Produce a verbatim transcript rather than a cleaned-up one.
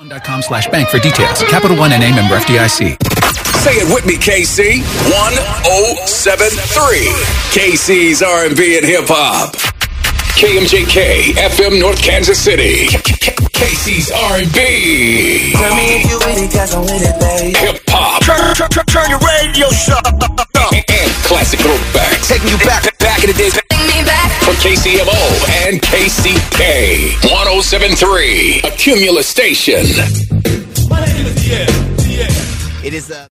dot com slash bank for details. Capital One N A member F D I C. Say it with me, K C. one oh seven three. K C's R and B and hip hop. K M J K, F M North Kansas City. K C's R and B. Tell me if you with it, cause I'm with it, babe. Hip hop. Turn, turn, turn, turn your radio shut up. And classic throwbacks. Taking you back, back in the days. Take me back. From K C M O and K C K. one oh seven three. A Cumulus station. It is a...